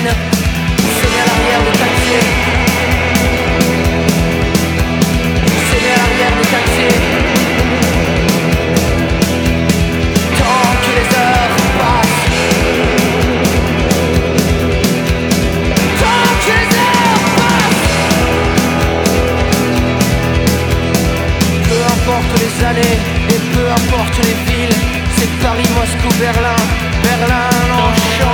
machine, sonner à l'arrière des taxis. Sonner à l'arrière des taxis. Tant que les heures passent. Tant que les heures passent. Peu importe les années et peu importe les villes, c'est Paris, Moscou, Berlin, Berlin,